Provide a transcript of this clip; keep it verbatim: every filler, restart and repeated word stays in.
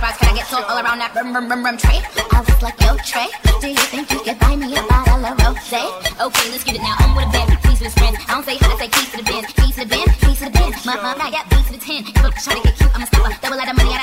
rocks, can I get sold all around that rum, rum, rum, rum tray? I was like, yo, Trey, do you think you could buy me a bottle of rosé? Okay, let's get it now. I'm with a bad bitch, please with his friends. I don't say hi, I say keys to the Benz, keys to the Benz, keys to the Benz. My mom, I got keys to the ten. If I'm trying to get cute, I'ma stop her. Double out of money,